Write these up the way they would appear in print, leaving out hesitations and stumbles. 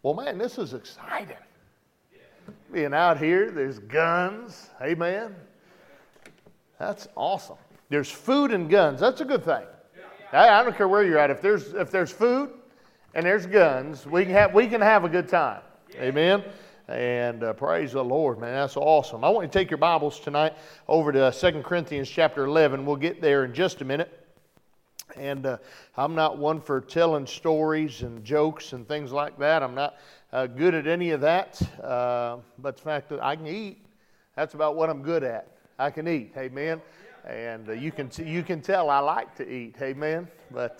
Well, man, this is exciting. Being out here, there's guns. Amen. That's awesome. There's food and guns. That's a good thing. I don't care where you're at. If there's food and there's guns, we can have a good time. Amen. And praise the Lord, man. That's awesome. I want you to take your Bibles tonight over to 2 Corinthians chapter 11. We'll get there in just a minute. And I'm not one for telling stories and jokes and things like that. I'm not good at any of that. But the fact that I can eat, that's about what I'm good at. I can eat, amen. And you can tell I like to eat, amen. But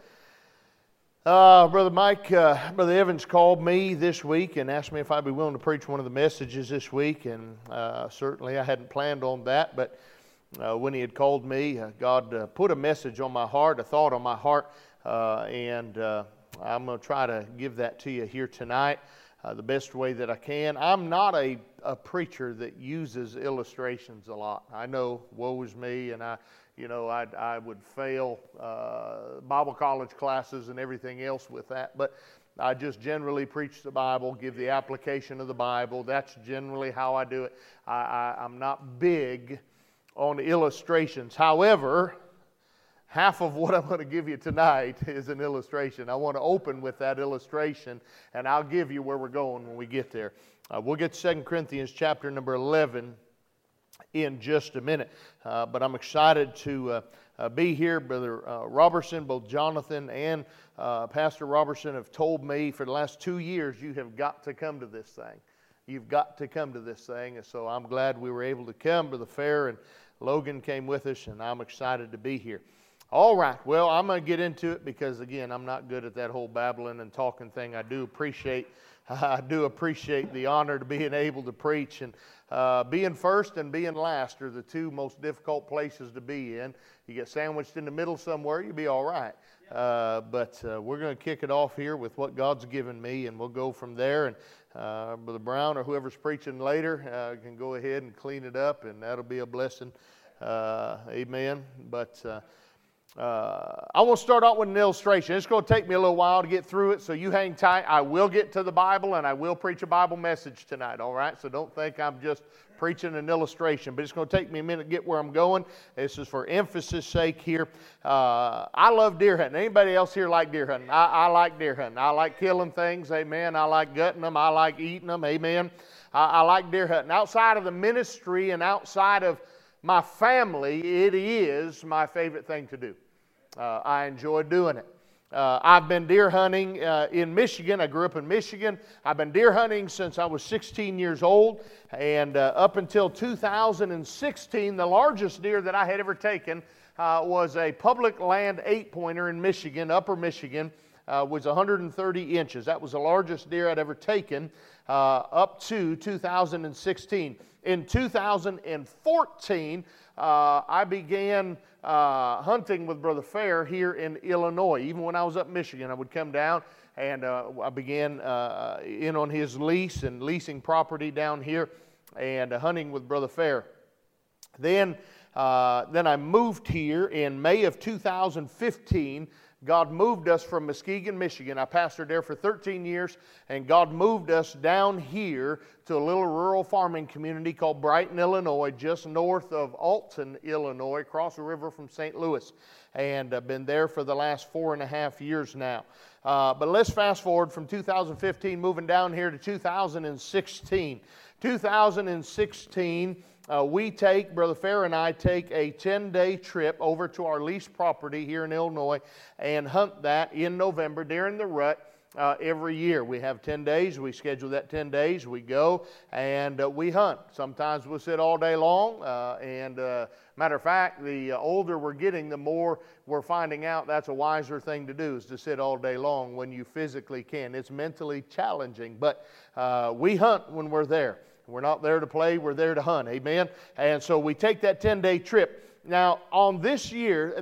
Brother Mike, Brother Evans called me this week and asked me if I'd be willing to preach one of the messages this week. And certainly I hadn't planned on that, but when he had called me, God put a message on my heart, a thought on my heart, and I'm going to try to give that to you here tonight the best way that I can. I'm not a preacher that uses illustrations a lot. I know, woe is me, and I would fail Bible college classes and everything else with that, but I just generally preach the Bible, give the application of the Bible. That's generally how I do it. I'm not big on illustrations. However, half of what I'm going to give you tonight is an illustration. I want to open with that illustration, and I'll give you where we're going when we get there. We'll get to 2 Corinthians chapter number 11 in just a minute. But I'm excited to be here. Brother Robertson, both Jonathan and Pastor Robertson have told me for the last 2 years, you have got to come to this thing. You've got to come to this thing. And so I'm glad we were able to come to the fair, and Logan came with us, and I'm excited to be here. All right, well, I'm going to get into it because, again, I'm not good at that whole babbling and talking thing. I do appreciate the honor to being able to preach, and being first and being last are the two most difficult places to be in. You get sandwiched in the middle somewhere, you'll be all right. But we're going to kick it off here with what God's given me, and we'll go from there. And Brother Brown or whoever's preaching later can go ahead and clean it up, and that'll be a blessing. Amen. But I want to start out with an illustration. It's going to take me a little while to get through it, so you hang tight. I will get to the Bible, and I will preach a Bible message tonight, all right? So don't think I'm just preaching an illustration, but it's going to take me a minute to get where I'm going. This is for emphasis sake here. I love deer hunting. Anybody else here like deer hunting? I like deer hunting. I like killing things, amen. I like gutting them. I like eating them, amen. I like deer hunting. Outside of the ministry and outside of my family, it is my favorite thing to do. I enjoy doing it. I've been deer hunting in Michigan. I grew up in Michigan. I've been deer hunting since I was 16 years old. And up until 2016, the largest deer that I had ever taken was a public land 8-pointer in Michigan, upper Michigan, was 130 inches. That was the largest deer I'd ever taken up to 2016. In 2014, I began hunting with Brother Fair here in Illinois. Even when I was up in Michigan, I would come down, and I began in on his lease and leasing property down here and hunting with Brother Fair. Then I moved here in May of 2015. God moved us from Muskegon, Michigan. I pastored there for 13 years, and God moved us down here to a little rural farming community called Brighton, Illinois, just north of Alton, Illinois, across the river from St. Louis. And I've been there for the last 4.5 years now. But let's fast forward from 2015, moving down here to 2016. 2016, Brother Fair and I take a 10-day trip over to our leased property here in Illinois and hunt that in November during the rut every year. We have 10 days. We schedule that 10 days. We go and we hunt. Sometimes we'll sit all day long. Matter of fact, the older we're getting, the more we're finding out that's a wiser thing to do, is to sit all day long when you physically can. It's mentally challenging, but we hunt when we're there. We're not there to play, we're there to hunt, amen? And so we take that 10-day trip. Now, on that year,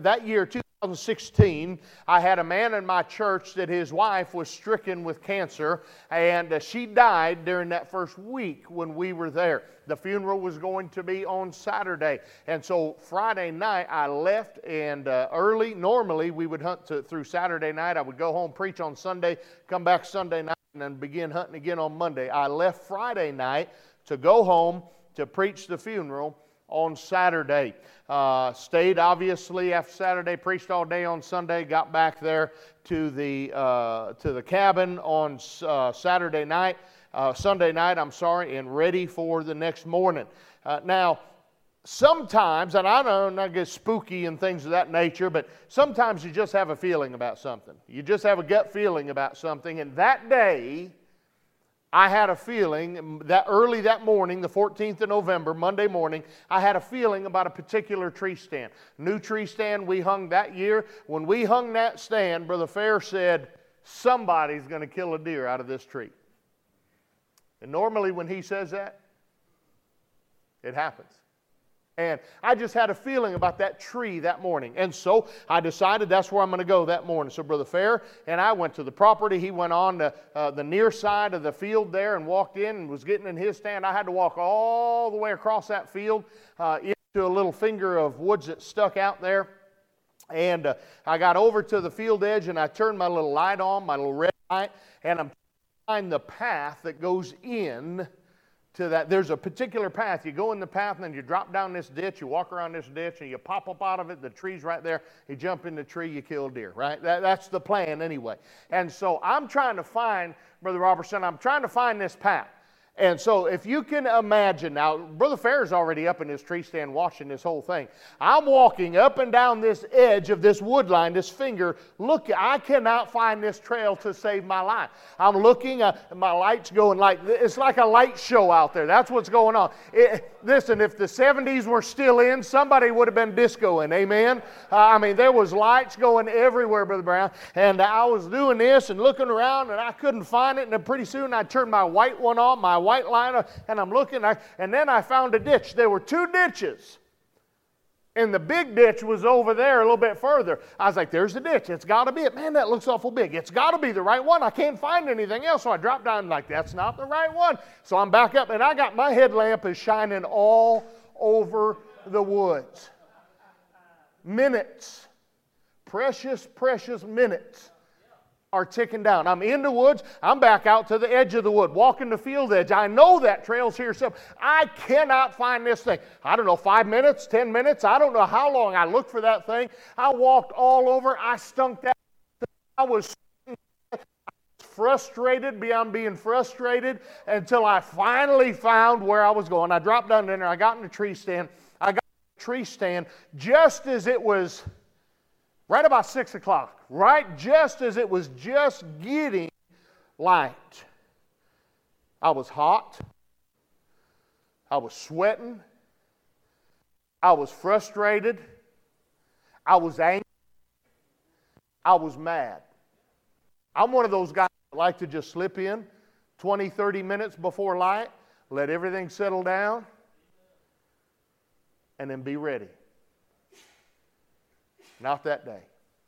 2016, I had a man in my church that his wife was stricken with cancer, and she died during that first week when we were there. The funeral was going to be on Saturday, and so Friday night I left and early. Normally we would hunt through Saturday night. I would go home, preach on Sunday, come back Sunday night, and begin hunting again on Monday. I left Friday night to go home to preach the funeral on Saturday. Stayed, obviously, after Saturday, preached all day on Sunday, got back there to the cabin on Sunday night, and ready for the next morning. Now, sometimes, and I don't know, I get spooky and things of that nature, but sometimes you just have a feeling about something. You just have a gut feeling about something, and that day, I had a feeling that early that morning, the 14th of November, Monday morning, I had a feeling about a particular tree stand. New tree stand we hung that year. When we hung that stand, Brother Fair said, somebody's going to kill a deer out of this tree. And normally when he says that, it happens. And I just had a feeling about that tree that morning. And so I decided that's where I'm going to go that morning. So Brother Fair and I went to the property. He went on to the near side of the field there and walked in and was getting in his stand. I had to walk all the way across that field into a little finger of woods that stuck out there. And I got over to the field edge and I turned my little light on, my little red light, and I'm trying to find the path that goes in to that. There's a particular path. You go in the path and then you drop down this ditch, you walk around this ditch and you pop up out of it, the tree's right there, you jump in the tree, you kill a deer, right? That's the plan anyway. And so I'm trying to find, Brother Robertson, I'm trying to find this path. And so if you can imagine, now Brother Fair's already up in his tree stand watching this whole thing. I'm walking up and down this edge of this wood line, this finger. Look, I cannot find this trail to save my life. I'm looking, my light's going like, it's like a light show out there. That's what's going on. Listen, if the 70s were still in, somebody would have been discoing, amen? There was lights going everywhere, Brother Brown. And I was doing this and looking around and I couldn't find it. And then pretty soon I turned my white one on, my white line, and I'm looking, and then I found a ditch. There were two ditches, and the big ditch was over there a little bit further. I was like, there's the ditch. It's got to be it. Man, that looks awful big. It's got to be the right one. I can't find anything else. So I dropped down like, that's not the right one. So I'm back up, and I got my headlamp is shining all over the woods. Minutes, precious, precious minutes are ticking down. I'm in the woods. I'm back out to the edge of the wood, walking the field edge. I know that trail's here. So I cannot find this thing. I don't know, 5 minutes, 10 minutes. I don't know how long I looked for that thing. I walked all over. I stunk that. I was frustrated beyond being frustrated until I finally found where I was going. I dropped down there. I got in the tree stand. I got in the tree stand just as it was right about 6 o'clock, right just as it was just getting light. I was hot. I was sweating. I was frustrated. I was angry. I was mad. I'm one of those guys that like to just slip in 20, 30 minutes before light, let everything settle down, and then be ready. Not that day.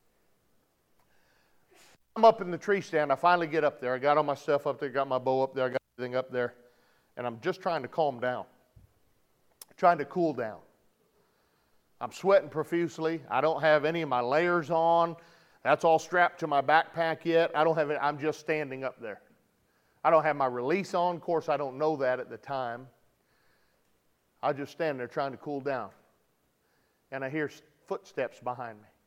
I'm up in the tree stand. I finally get up there. I got all my stuff up there, got my bow up there, I got everything up there. And I'm just trying to calm down, trying to cool down. I'm sweating profusely. I don't have any of my layers on. That's all strapped to my backpack yet. I don't have it. I'm just standing up there. I don't have my release on. Of course, I don't know that at the time. I just stand there trying to cool down. And I hear footsteps behind me.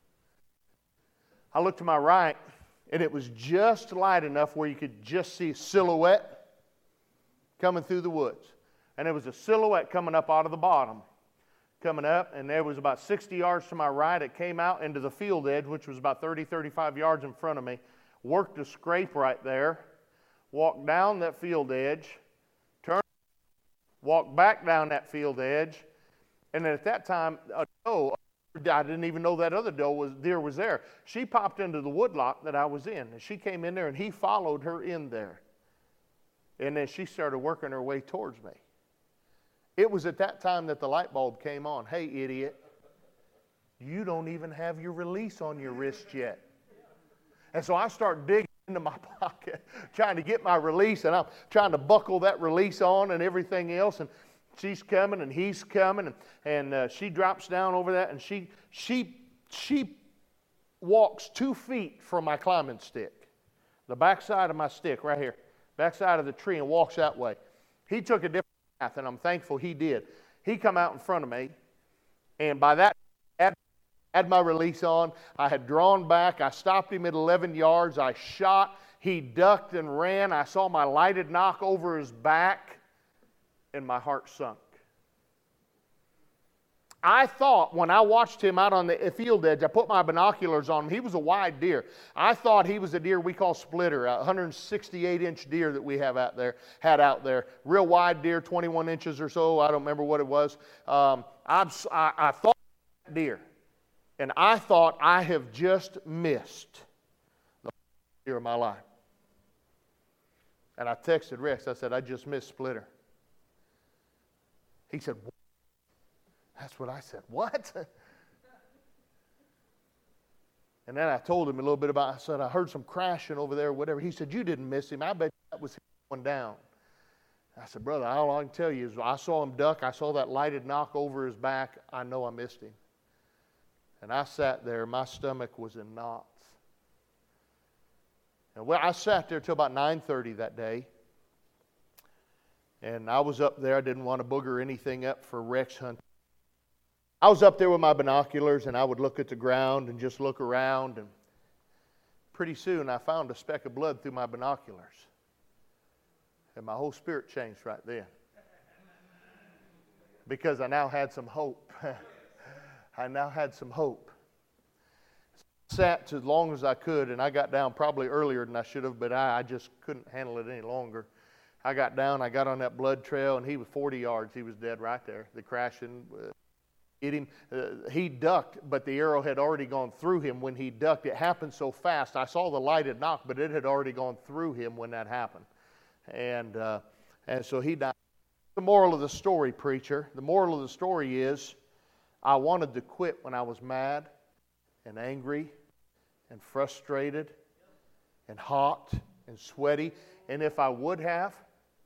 I look to my right, and it was just light enough where you could just see a silhouette coming through the woods. And there was a silhouette coming up out of the bottom, coming up, and there was about 60 yards to my right. It came out into the field edge, which was about 30, 35 yards in front of me, worked a scrape right there, walked down that field edge, turned, walked back down that field edge, and then at that time, a doe, I didn't even know that other deer was there. She popped into the woodlot that I was in, and she came in there, and he followed her in there. And then she started working her way towards me. It was at that time that the light bulb came on. Hey, idiot, you don't even have your release on your wrist yet. And so I start digging into my pocket, trying to get my release, and I'm trying to buckle that release on and everything else, and she's coming and he's coming, and she drops down over that, and she walks 2 feet from my climbing stick. the backside of my stick right here, backside of the tree, and walks that way. He took a different path, and I'm thankful he did. He come out in front of me, and by that I had my release on. I had drawn back. I stopped him at 11 yards. I shot. He ducked and ran. I saw my lighted knock over his back, and my heart sunk. I thought when I watched him out on the field edge, I put my binoculars on him. He was a wide deer. I thought he was a deer we call splitter, a 168-inch deer that we had out there. Real wide deer, 21 inches or so. I don't remember what it was. I thought deer, and I thought I have just missed the deer of my life. And I texted Rex. I said, I just missed Splitter. He said, what? That's what I said. What? And then I told him a little bit about, I said, I heard some crashing over there or whatever. He said, you didn't miss him. I bet that was him going down. I said, brother, all I can tell you is I saw him duck. I saw that lighted knock over his back. I know I missed him. And I sat there. My stomach was in knots. And I sat there till about 9:30 that day. And I was up there. I didn't want to booger anything up for Rex hunting. I was up there with my binoculars, and I would look at the ground and just look around. And pretty soon I found a speck of blood through my binoculars. And my whole spirit changed right then. Because I now had some hope. I now had some hope. I sat as long as I could, and I got down probably earlier than I should have, but I just couldn't handle it any longer. I got down, I got on that blood trail, and he was 40 yards. He was dead right there. The crashing hit him. He ducked, but the arrow had already gone through him when he ducked. It happened so fast. I saw the lighted knock, but it had already gone through him when that happened. And so he died. The moral of the story, preacher, the moral of the story is I wanted to quit when I was mad and angry and frustrated and hot and sweaty. And if I would have,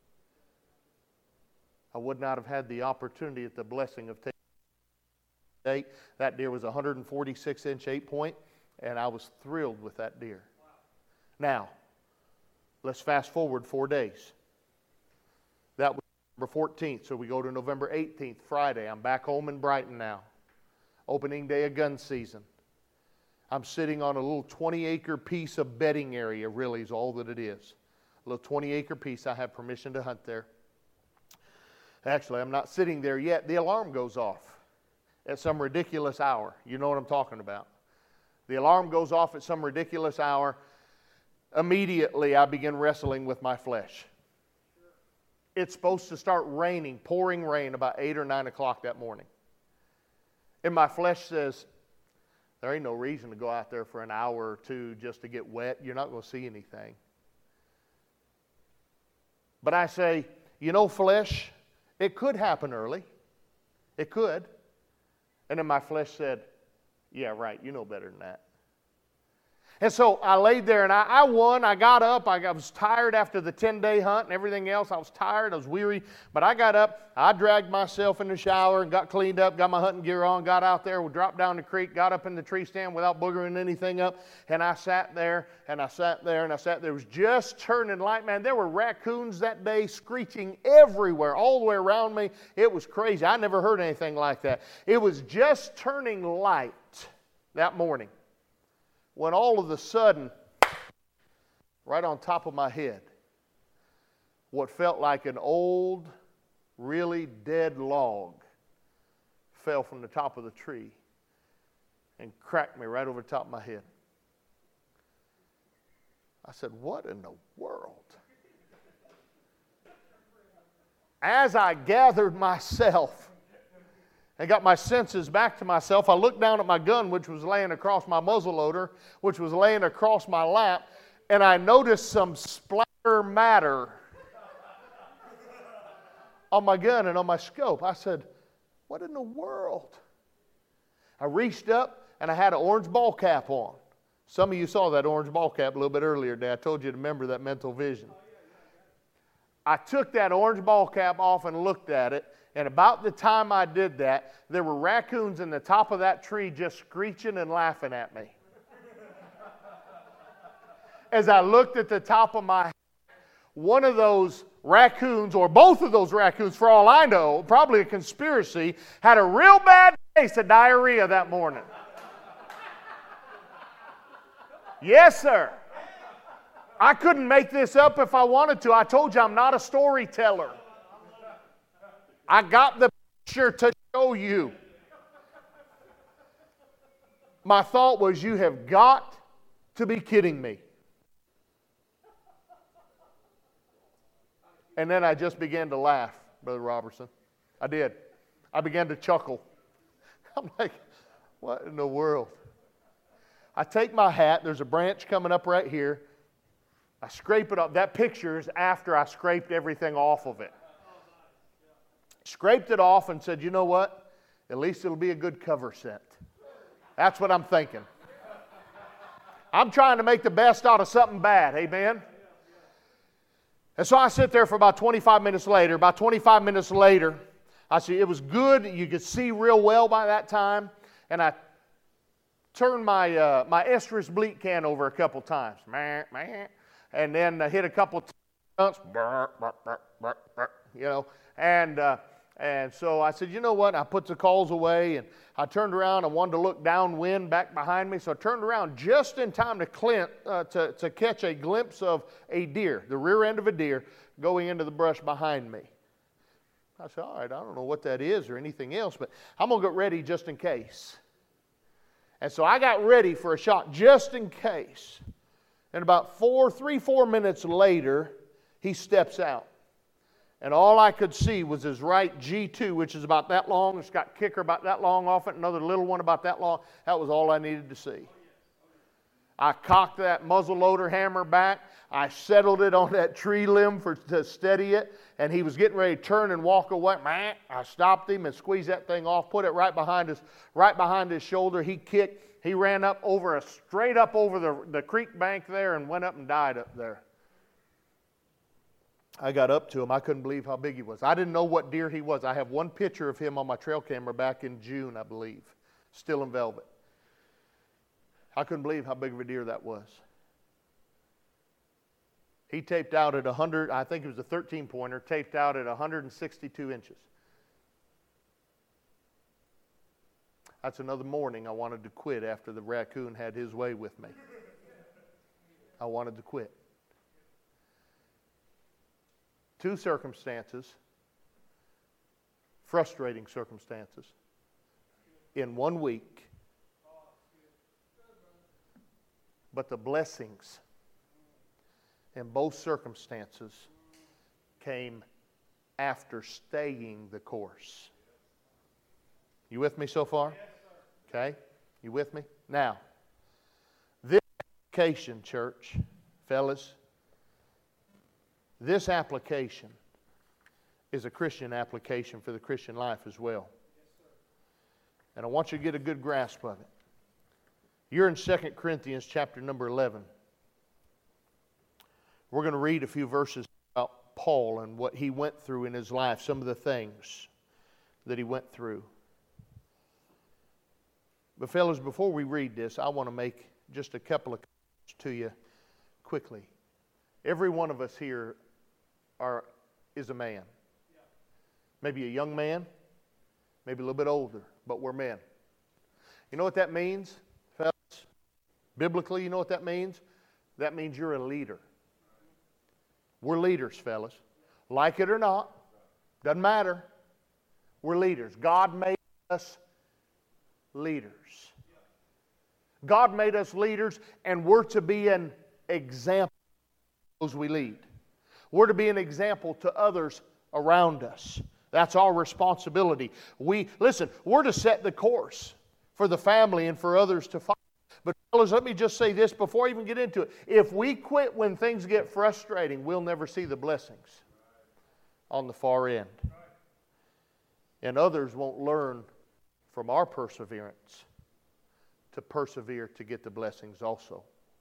I would not have had the opportunity at the blessing of taking it. That deer was a 146-inch 8-point, and I was thrilled with that deer. Now, let's fast forward 4 days. That was November 14th, so we go to November 18th, Friday. I'm back home in Brighton now. Opening day of gun season. I'm sitting on a little 20-acre piece of bedding area, really is all that it is. A little 20-acre piece. I have permission to hunt there. Actually, I'm not sitting there yet. The alarm goes off at some ridiculous hour. You know what I'm talking about. The alarm goes off at some ridiculous hour. Immediately, I begin wrestling with my flesh. It's supposed to start raining, pouring rain, about 8 or 9 o'clock that morning. And my flesh says, there ain't no reason to go out there for an hour or two just to get wet. You're not going to see anything. But I say, you know, flesh, it could happen early. It could. And then my flesh said, yeah, right, you know better than that. And so I laid there and I won. I got up. I was tired after the 10-day hunt and everything else. I was tired. I was weary. But I got up. I dragged myself in the shower and got cleaned up, got my hunting gear on, got out there, dropped down the creek, got up in the tree stand without boogering anything up. And I sat there and I sat there and I sat there. It was just turning light, man. There were raccoons that day screeching everywhere, all the way around me. It was crazy. I never heard anything like that. It was just turning light that morning, when all of a sudden, right on top of my head, what felt like an old, really dead log fell from the top of the tree and cracked me right over the top of my head. I said, what in the world? As I gathered myself and got my senses back to myself, I looked down at my gun, which was laying across my muzzleloader, which was laying across my lap, and I noticed some splatter matter on my gun and on my scope. I said, what in the world? I reached up, and I had an orange ball cap on. Some of you saw that orange ball cap a little bit earlier today. I told you to remember that mental vision. I took that orange ball cap off and looked at it. And about the time I did that, there were raccoons in the top of that tree just screeching and laughing at me. as I looked at the top of my head, one of those raccoons, or both of those raccoons, for all I know, probably a conspiracy, had a real bad case of diarrhea that morning. Yes, sir. I couldn't make this up if I wanted to. I told you I'm not a storyteller. I got the picture to show you. My thought was, you have got to be kidding me. And then I just began to laugh, Brother Robertson. I did. I began to chuckle. I'm like, what in the world? I take my hat. There's a branch coming up right here. I scrape it off. That picture is after I scraped everything off of it. Scraped it off and said, you know what? At least it'll be a good cover set. That's what I'm thinking. I'm trying to make the best out of something bad. Amen? And so I sit there for about 25 minutes later. About 25 minutes later, I see it was good. You could see real well by that time. And I turned my estrus bleach can over a couple times. And then hit a couple times. You know. And so I said, you know what? I put the calls away, and I turned around and wanted to look downwind back behind me. So I turned around just in time to catch a glimpse of a deer, the rear end of a deer, going into the brush behind me. I said, all right, I don't know what that is or anything else, but I'm going to get ready just in case. And so I got ready for a shot just in case. And about 4 minutes later, he steps out. And all I could see was his right G2, which is about that long. It's got kicker about that long off it, another little one about that long. That was all I needed to see. I cocked that muzzle loader hammer back. I settled it on that tree limb to steady it. And he was getting ready to turn and walk away. I stopped him and squeezed that thing off, put it right behind his shoulder. He kicked. He ran up straight up over the creek bank there and went up and died up there. I got up to him. I couldn't believe how big he was. I didn't know what deer he was. I have one picture of him on my trail camera back in June, I believe, still in velvet. I couldn't believe how big of a deer that was. He taped out at 100, I think it was a 13-pointer, taped out at 162 inches. That's another morning I wanted to quit after the raccoon had his way with me. I wanted to quit. 2 circumstances, frustrating circumstances, in 1 week. But the blessings in both circumstances came after staying the course. You with me so far? Okay? You with me? Now, this application, church, fellas, this application is a Christian application for the Christian life as well. And I want you to get a good grasp of it. You're in 2 Corinthians chapter number 11. We're going to read a few verses about Paul and what he went through in his life, some of the things that he went through. But fellas, before we read this, I want to make just a couple of comments to you quickly. Every one of us here is a man. Maybe a young man, maybe a little bit older, but we're men. You know what that means, fellas? Biblically, you know what that means? That means you're a leader. We're leaders, fellas. Like it or not, doesn't matter. We're leaders. God made us leaders. God made us leaders, and we're to be an example to those we lead. We're to be an example to others around us. That's our responsibility. We're to set the course for the family and for others to follow. But fellas, let me just say this before I even get into it. If we quit when things get frustrating, we'll never see the blessings on the far end. And others won't learn from our perseverance to persevere to get the blessings also.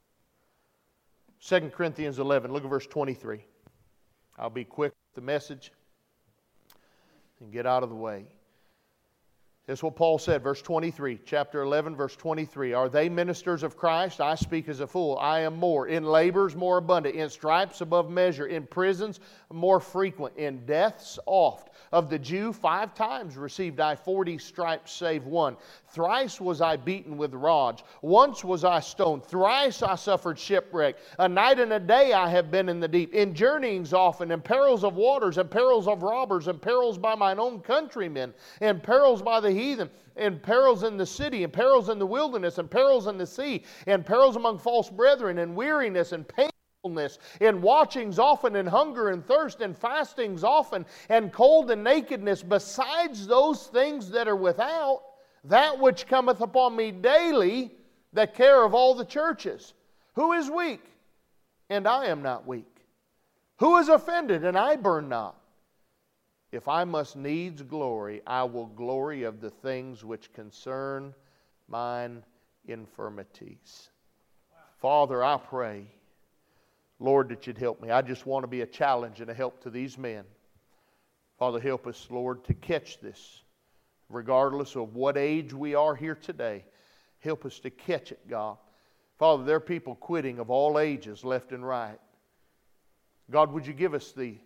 2 Corinthians 11, look at verse 23. I'll be quick with the message and get out of the way. That's what Paul said, verse 23, chapter 11, verse 23. Are they ministers of Christ? I speak as a fool. I am more. In labors more abundant. In stripes above measure. In prisons more frequent. In deaths oft. Of the Jew 5 times received I 40 stripes save one. Thrice was I beaten with rods. Once was I stoned. Thrice I suffered shipwreck. A night and a day I have been in the deep. In journeyings often. In perils of waters. In perils of robbers. In perils by mine own countrymen. In perils by the heathen. In perils in the city. In perils in the wilderness. In perils in the sea. In perils among false brethren. In weariness and pain. In watchings often, in hunger and thirst, in fastings often, and cold and nakedness, besides those things that are without, that which cometh upon me daily, the care of all the churches. Who is weak? And I am not weak. Who is offended? And I burn not. If I must needs glory, I will glory of the things which concern mine infirmities. Father, I pray, Lord, that you'd help me. I just want to be a challenge and a help to these men. Father, help us, Lord, to catch this. Regardless of what age we are here today, help us to catch it, God. Father, there are people quitting of all ages, left and right. God, would you give us the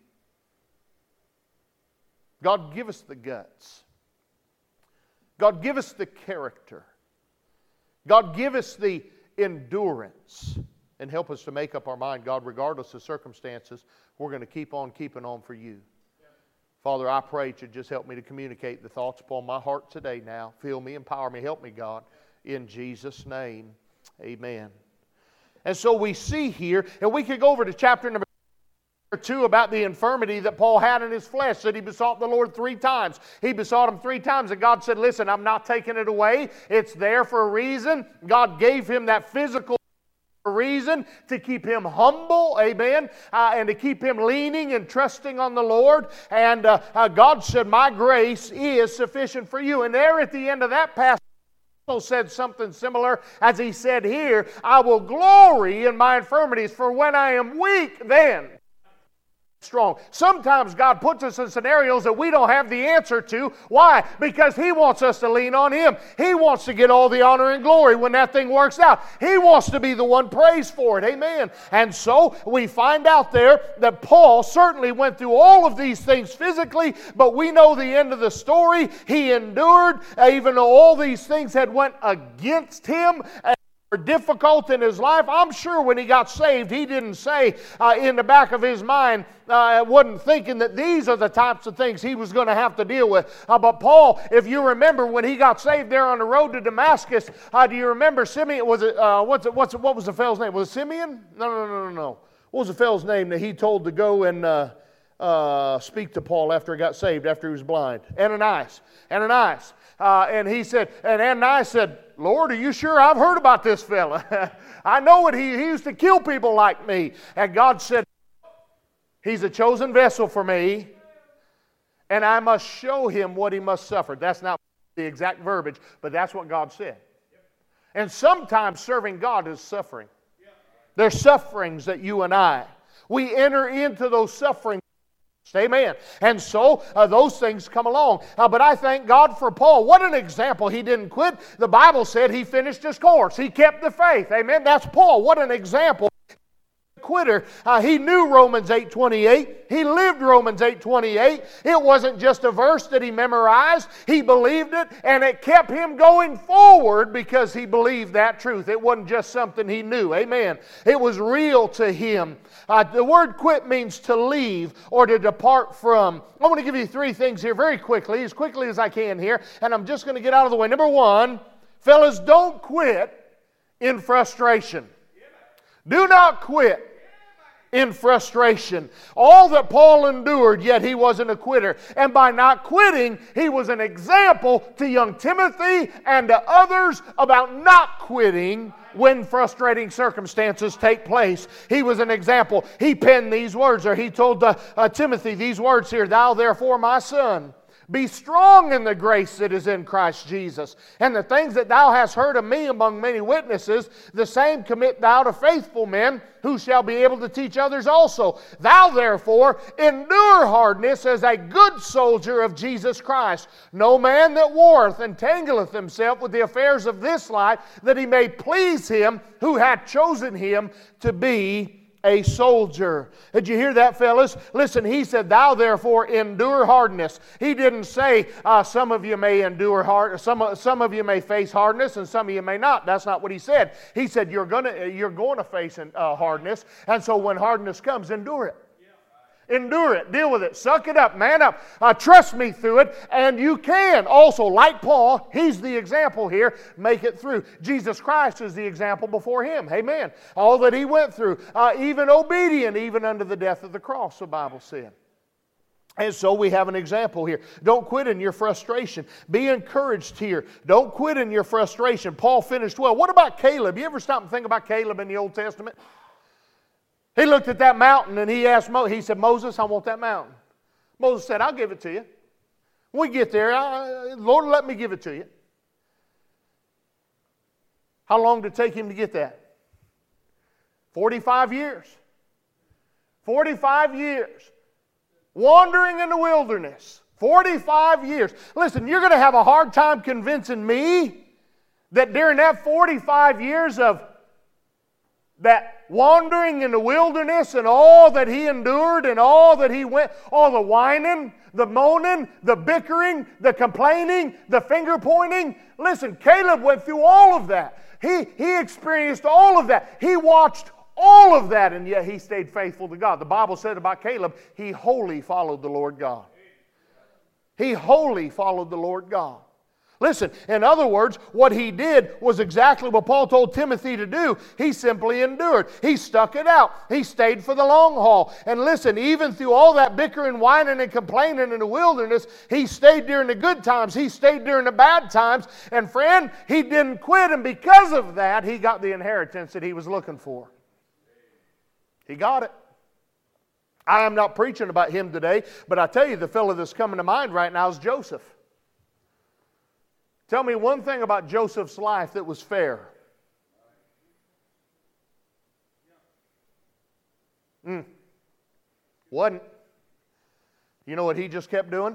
guts. God, give us the character. God, give us the endurance. And help us to make up our mind, God, regardless of circumstances, we're going to keep on keeping on for you. Father, I pray that you just help me to communicate the thoughts upon my heart today now. Fill me, empower me, help me, God. In Jesus' name, amen. And so we see here, and we could go over to chapter number 2 about the infirmity that Paul had in his flesh, that he besought the Lord 3 times. He besought him 3 times, and God said, listen, I'm not taking it away. It's there for a reason. God gave him that physical reason to keep him humble, amen, and to keep him leaning and trusting on the Lord. And God said, my grace is sufficient for you. And there at the end of that passage, also said something similar as he said here, I will glory in my infirmities, for when I am weak, then strong. Sometimes God puts us in scenarios that we don't have the answer to. Why? Because He wants us to lean on Him. He wants to get all the honor and glory when that thing works out. He wants to be the one praised for it. Amen. And so we find out there that Paul certainly went through all of these things physically, but we know the end of the story. He endured, even though all these things had went against him, difficult in his life. I'm sure when he got saved, he didn't say in the back of his mind, wasn't thinking that these are the types of things he was going to have to deal with. But Paul, if you remember when he got saved there on the road to Damascus, do you remember Simeon? Was it what was the fellow's name? Was it Simeon? No. What was the fellow's name that he told to go and speak to Paul after he got saved, after he was blind? Ananias. And he said, and Ananias said, Lord, are you sure? I've heard about this fella. I know it. He used to kill people like me. And God said, he's a chosen vessel for me, and I must show him what he must suffer. That's not the exact verbiage, but that's what God said. And sometimes serving God is suffering. There's sufferings that you and we enter into those sufferings. Amen. And so those things come along. But I thank God for Paul. What an example. He didn't quit. The Bible said he finished his course. He kept the faith. Amen. That's Paul. What an example. Quitter. He knew Romans 8:28. He lived Romans 8:28. It wasn't just a verse that he memorized. He believed it, and it kept him going forward because he believed that truth. It wasn't just something he knew. Amen. It was real to him. The word quit means to leave or to depart from. I want to give you 3 things here very quickly as I can here, and I'm just going to get out of the way. Number 1, fellas, don't quit in frustration. Do not quit in frustration. All that Paul endured, yet he wasn't a quitter. And by not quitting, he was an example to young Timothy and to others about not quitting when frustrating circumstances take place. He was an example. He penned these words, or he told Timothy these words here, Thou therefore, my son, Be strong in the grace that is in Christ Jesus. And the things that thou hast heard of me among many witnesses, the same commit thou to faithful men, who shall be able to teach others also. Thou therefore endure hardness as a good soldier of Jesus Christ. No man that warreth entangleth himself with the affairs of this life, that he may please him who hath chosen him to be a soldier. Did you hear that, fellas? Listen, he said, thou therefore endure hardness. He didn't say, some of you may endure hard, some of you may face hardness, and some of you may not. That's not what he said. He said, you're going to face hardness, and so when hardness comes, endure it. Endure it. Deal with it. Suck it up. Man up. Trust me through it. And you can also, like Paul, he's the example here, make it through. Jesus Christ is the example before him. Amen. All that he went through. Even obedient, even unto the death of the cross, the Bible said. And so we have an example here. Don't quit in your frustration. Be encouraged here. Don't quit in your frustration. Paul finished well. What about Caleb? You ever stop and think about Caleb in the Old Testament? He looked at that mountain and he asked Moses, he said, Moses, I want that mountain. Moses said, I'll give it to you. When we get there, Lord, let me give it to you. How long did it take him to get that? 45 years. 45 years. Wandering in the wilderness. 45 years. Listen, you're going to have a hard time convincing me that during that 45 years of that wandering in the wilderness and all that he endured and all that he went, all the whining, the moaning, the bickering, the complaining, the finger pointing. Listen, Caleb went through all of that. He experienced all of that. He watched all of that, and yet he stayed faithful to God. The Bible said about Caleb, he wholly followed the Lord God. He wholly followed the Lord God. Listen, in other words, what he did was exactly what Paul told Timothy to do. He simply endured. He stuck it out. He stayed for the long haul. And listen, even through all that bickering, whining, and complaining in the wilderness, he stayed during the good times. He stayed during the bad times. And friend, he didn't quit. And because of that, he got the inheritance that he was looking for. He got it. I am not preaching about him today, but I tell you, the fellow that's coming to mind right now is Joseph. Tell me one thing about Joseph's life that was fair. Wasn't. You know what he just kept doing?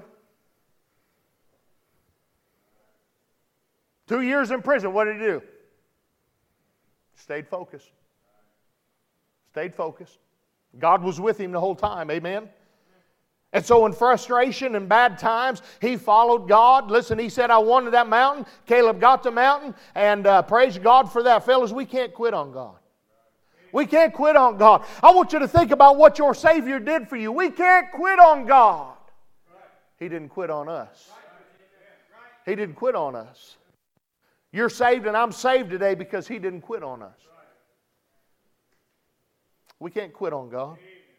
2 years in prison, what did he do? Stayed focused. Stayed focused. God was with him the whole time, amen? And so in frustration and bad times, he followed God. Listen, he said, I wanted that mountain. Caleb got the mountain, and praise God for that. Fellas, we can't quit on God. We can't quit on God. I want you to think about what your Savior did for you. We can't quit on God. He didn't quit on us. He didn't quit on us. You're saved and I'm saved today because He didn't quit on us. We can't quit on God.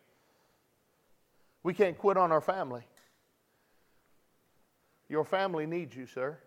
We can't quit on our family. Your family needs you, sir.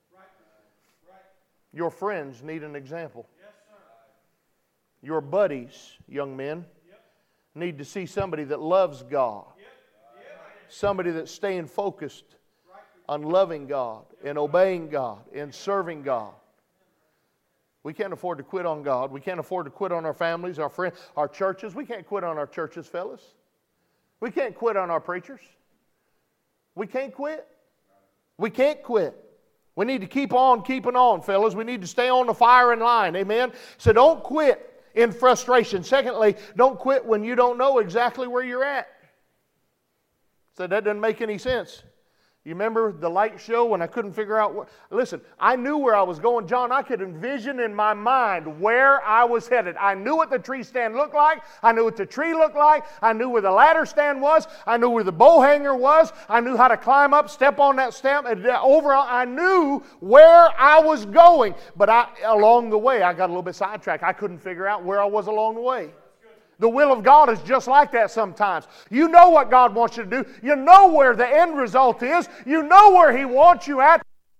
Your friends need an example. Your buddies, young men, need to see somebody that loves God. Somebody that's staying focused on loving God and obeying God and serving God. We can't afford to quit on God. We can't afford to quit on our families, our friends, our churches. We can't quit on our churches, fellas. We can't quit on our preachers. We can't quit. We can't quit. We need to keep on keeping on, fellas. We need to stay on the firing line. Amen? So don't quit in frustration. Secondly, don't quit when you don't know exactly where you're at. So that doesn't make any sense. You remember the light show when I couldn't figure out what... Listen, I knew where I was going. John, I could envision in my mind where I was headed. I knew what the tree stand looked like. I knew what the tree looked like. I knew where the ladder stand was. I knew where the bow hanger was. I knew how to climb up, step on that stem. Overall, I knew where I was going. But along the way, I got a little bit sidetracked. I couldn't figure out where I was along the way. The will of God is just like that sometimes. You know what God wants you to do. You know where the end result is. You know where He wants you at.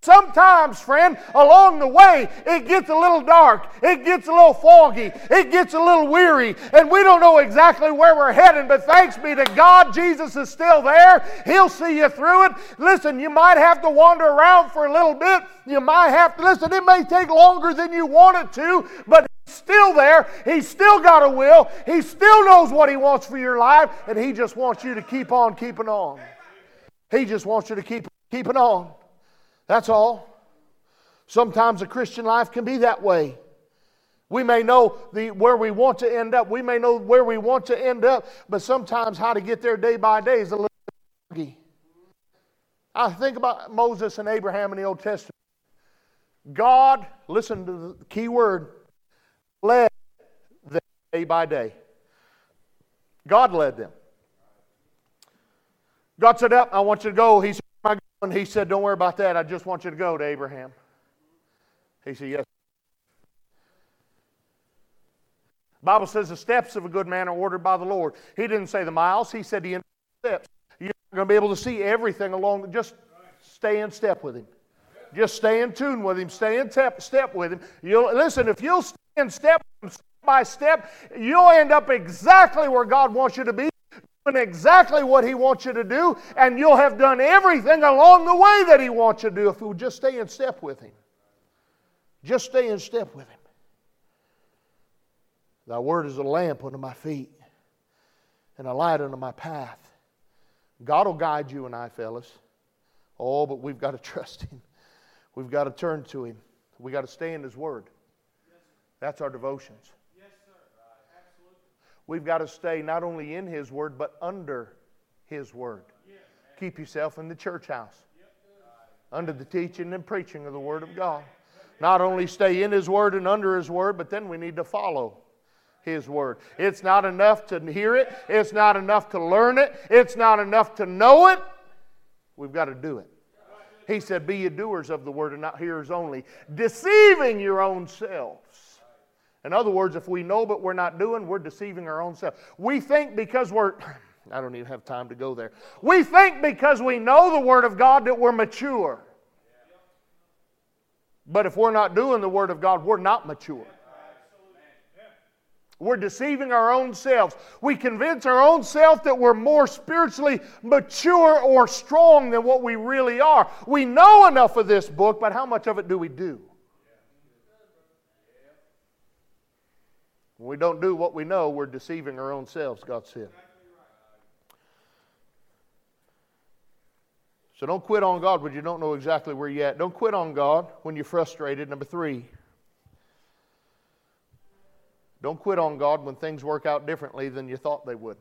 Sometimes, friend, along the way, it gets a little dark. It gets a little foggy. It gets a little weary. And we don't know exactly where we're heading. But thanks be to God, Jesus is still there. He'll see you through it. Listen, you might have to wander around for a little bit. You might have to, listen, it may take longer than you want it to. But He's still there. He's still got a will. He still knows what He wants for your life. And He just wants you to keep on keeping on. He just wants you to keep keeping on. That's all. Sometimes a Christian life can be that way. We may know where we want to end up. We may know where we want to end up, but sometimes how to get there day by day is a little foggy. I think about Moses and Abraham in the Old Testament. God, listen to the key word, led them day by day. God led them. God said, "Up, I want you to go." He said, "Where am I going?" He said, "Don't worry about that. I just want you to go to Abraham." He said, "Yes." The Bible says the steps of a good man are ordered by the Lord. He didn't say the miles. He said the steps. You're not going to be able to see everything along. Just stay in step with Him. Just stay in tune with Him. Stay in step with Him. Listen, if you'll stay in step by step, you'll end up exactly where God wants you to be. Exactly what He wants you to do, and you'll have done everything along the way that He wants you to do if you just stay in step with Him. Just stay in step with Him. Thy word is a lamp unto my feet and a light unto my path. God will guide you and I, fellas. Oh, but we've got to trust Him. We've got to turn to Him. We've got to stay in His Word. That's our devotions. We've got to stay not only in His Word, but under His Word. Keep yourself in the church house, under the teaching and preaching of the Word of God. Not only stay in His Word and under His Word, but then we need to follow His Word. It's not enough to hear it. It's not enough to learn it. It's not enough to know it. We've got to do it. He said, "Be ye doers of the Word and not hearers only, deceiving your own selves." In other words, if we know but we're not doing, we're deceiving our own self. We think because I don't even have time to go there. We think because we know the Word of God that we're mature. But if we're not doing the Word of God, we're not mature. We're deceiving our own selves. We convince our own self that we're more spiritually mature or strong than what we really are. We know enough of this book, but how much of it do we do? When we don't do what we know, we're deceiving our own selves, God said. So don't quit on God when you don't know exactly where you're at. Don't quit on God when you're frustrated. Number 3. Don't quit on God when things work out differently than you thought they would.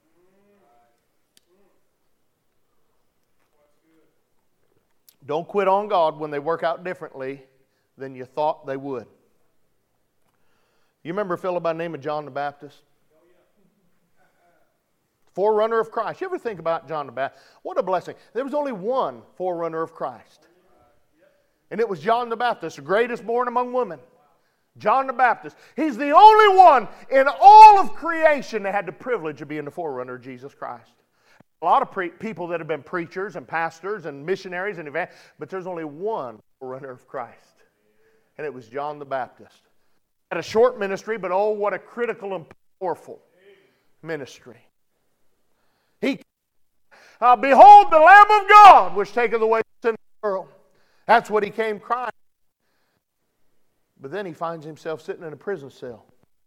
Don't quit on God when they work out differently than you thought they would. You remember a fellow by the name of John the Baptist? Forerunner of Christ. You ever think about John the Baptist? What a blessing. There was only one forerunner of Christ. And it was John the Baptist, the greatest born among women. John the Baptist. He's the only one in all of creation that had the privilege of being the forerunner of Jesus Christ. A lot of people that have been preachers and pastors and missionaries and evangelists, but there's only one forerunner of Christ. And it was John the Baptist. Had a short ministry, but oh, what a critical and powerful ministry. Behold the Lamb of God, which taketh away the sin of the world. That's what he came crying. But then he finds himself sitting in a prison cell,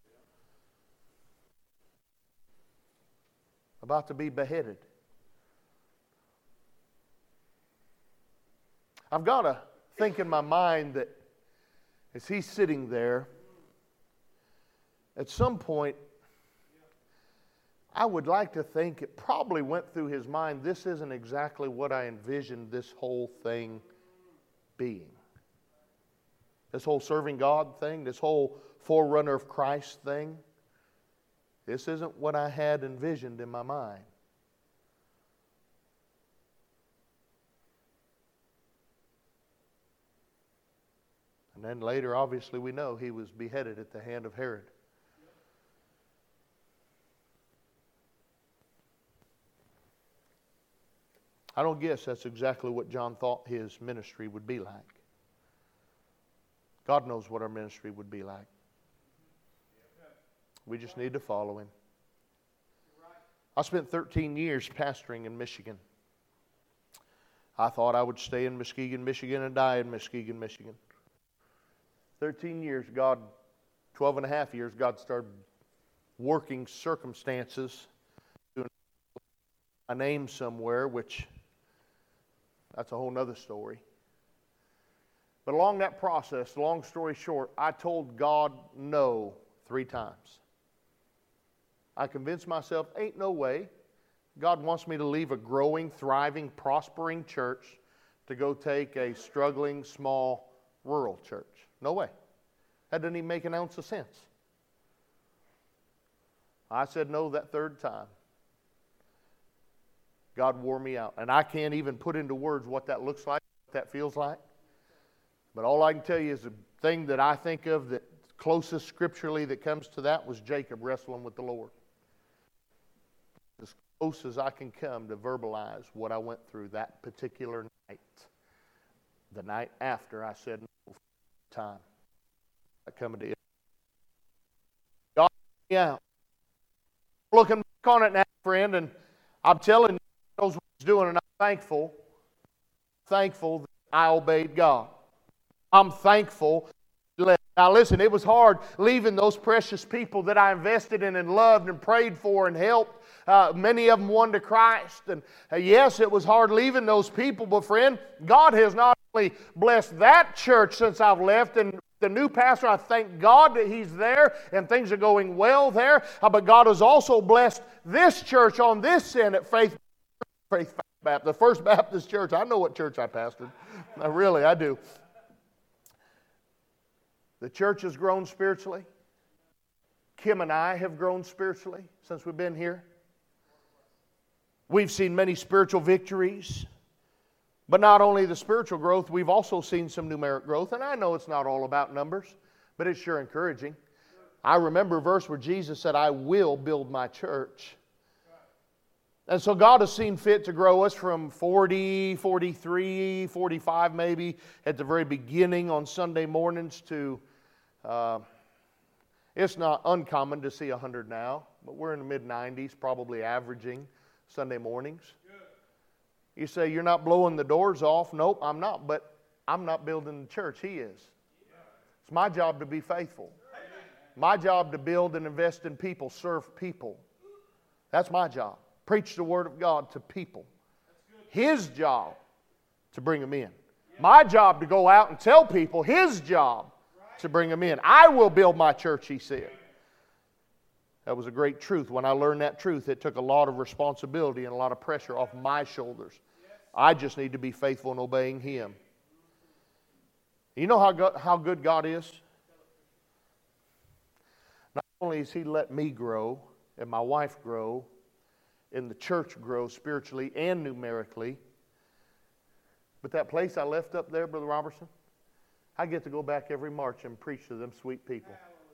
about to be beheaded. I've got to think in my mind that as he's sitting there, at some point, I would like to think it probably went through his mind, this isn't exactly what I envisioned this whole thing being. This whole serving God thing, this whole forerunner of Christ thing, this isn't what I had envisioned in my mind. And then later, obviously, we know he was beheaded at the hand of Herod. I don't guess that's exactly what John thought his ministry would be like. God knows what our ministry would be like. We just need to follow Him. I spent 13 years pastoring in Michigan. I thought I would stay in Muskegon, Michigan and die in Muskegon, Michigan. 13 years, 12 and a half years, God started working circumstances, doing a name somewhere, which that's a whole other story. But along that process, long story short, I told God no 3 times. I convinced myself, ain't no way God wants me to leave a growing, thriving, prospering church to go take a struggling, small, rural church. No way. That doesn't even make an ounce of sense. I said no that 3rd time. God wore me out. And I can't even put into words what that looks like, what that feels like. But all I can tell you is the thing that I think of that closest scripturally that comes to that was Jacob wrestling with the Lord. As close as I can come to verbalize what I went through that particular night. The night after I said no time. I come to it. God brought me out. Looking back on it now, friend, and I'm telling you, He knows what He's doing, and I'm thankful that I obeyed God. I'm thankful. Now listen, it was hard leaving those precious people that I invested in and loved and prayed for and helped. Many of them won to Christ. And yes, it was hard leaving those people. But friend, God has not only blessed that church since I've left. And the new pastor, I thank God that he's there and things are going well there. But God has also blessed this church on this end at Faith Baptist, the First Baptist Church. I know what church I pastored. I do. The church has grown spiritually. Kim and I have grown spiritually since we've been here. We've seen many spiritual victories. But not only the spiritual growth, we've also seen some numeric growth. And I know it's not all about numbers, but it's sure encouraging. I remember a verse where Jesus said, I will build my church. And so God has seen fit to grow us from 40, 43, 45 maybe at the very beginning on Sunday mornings to, it's not uncommon to see 100 now, but we're in the mid-90s, probably averaging Sunday mornings. You say, you're not blowing the doors off. Nope, I'm not, but I'm not building the church. He is. It's my job to be faithful. My job to build and invest in people, serve people. That's my job. Preach the Word of God to people. His job to bring them in. My job to go out and tell people. His job to bring them in. I will build my church, he said. That was a great truth. When I learned that truth, it took a lot of responsibility and a lot of pressure off my shoulders. I just need to be faithful in obeying Him. You know how good God is? Not only has He let me grow and my wife grow, and the church grow spiritually and numerically, but that place I left up there, Brother Robertson, I get to go back every March and preach to them sweet people.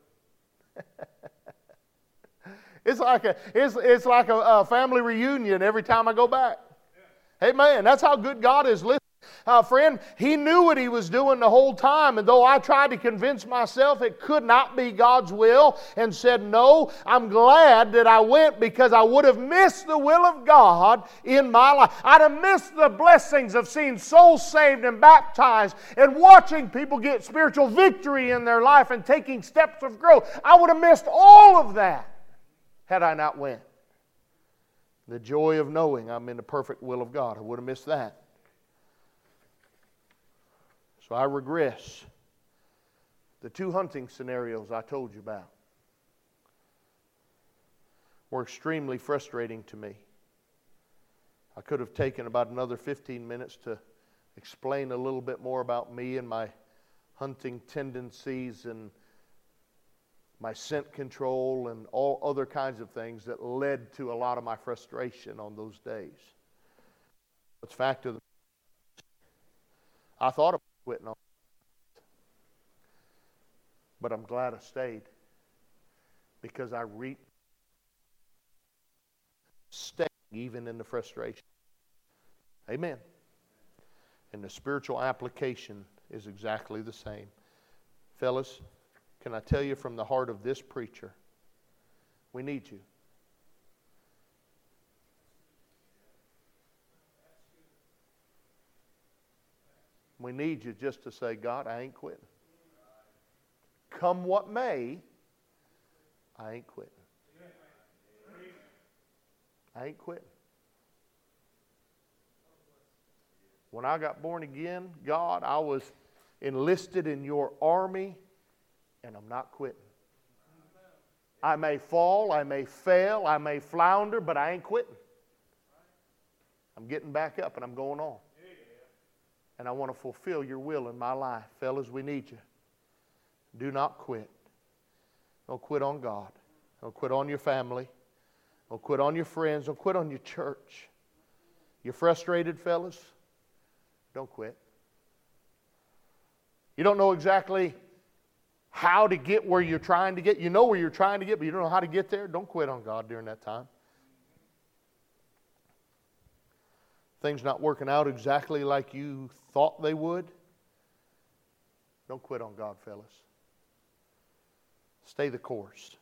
It's like a family reunion every time I go back. Amen. That's how good God is. Listen, friend, He knew what He was doing the whole time. And though I tried to convince myself it could not be God's will and said no, I'm glad that I went, because I would have missed the will of God in my life. I'd have missed the blessings of seeing souls saved and baptized and watching people get spiritual victory in their life and taking steps of growth. I would have missed all of that had I not went. The joy of knowing I'm in the perfect will of God. I would have missed that. So I regress. The 2 hunting scenarios I told you about were extremely frustrating to me. I could have taken about another 15 minutes to explain a little bit more about me and my hunting tendencies and my scent control and all other kinds of things that led to a lot of my frustration on those days. It's fact of the I thought about quitting on it, but I'm glad I stayed, because I stayed even in the frustration. Amen. And the spiritual application is exactly the same. Fellas, can I tell you from the heart of this preacher, we need you. We need you just to say, God, I ain't quitting. Come what may, I ain't quitting. I ain't quitting. When I got born again, God, I was enlisted in your army, and I'm not quitting. I may fall, I may fail, I may flounder, but I ain't quitting. I'm getting back up and I'm going on. And I want to fulfill your will in my life. Fellas, we need you. Do not quit. Don't quit on God. Don't quit on your family. Don't quit on your friends. Don't quit on your church. You're frustrated, fellas? Don't quit. You don't know exactly how to get where you're trying to get. You know where you're trying to get, but you don't know how to get there. Don't quit on God during that time. Things not working out exactly like you thought they would. Don't quit on God, fellas. Stay the course,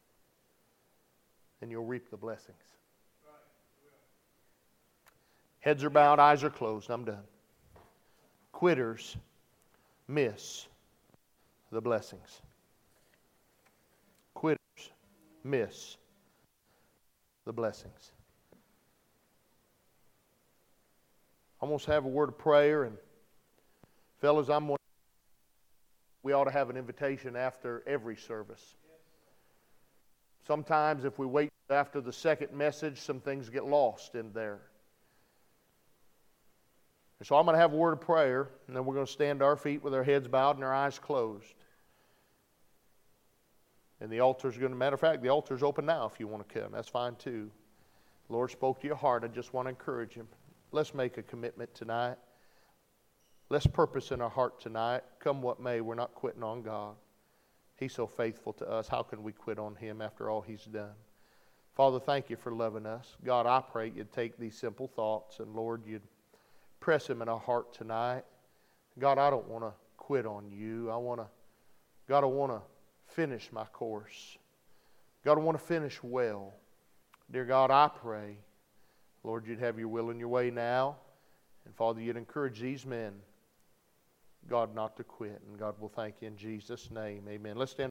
and you'll reap the blessings. Heads are bowed, eyes are closed. I'm done. Quitters miss the blessings. Quitters miss the blessings. I'm going to have a word of prayer, and fellas, we ought to have an invitation after every service. Sometimes if we wait after the second message, some things get lost in there. And so I'm going to have a word of prayer, and then we're going to stand to our feet with our heads bowed and our eyes closed. And the altar's going to, matter of fact, the altar's open now if you want to come. That's fine too. The Lord spoke to your heart. I just want to encourage Him. Let's make a commitment tonight. Let's purpose in our heart tonight. Come what may, we're not quitting on God. He's so faithful to us. How can we quit on Him after all He's done? Father, thank you for loving us. God, I pray you'd take these simple thoughts and, Lord, you'd press them in our heart tonight. God, I don't want to quit on you. I want to finish my course. God, I want to finish well. Dear God, I pray, Lord, you'd have your will and your way now. And Father, you'd encourage these men, God, not to quit. And God, will thank you in Jesus' name. Amen. Let's stand.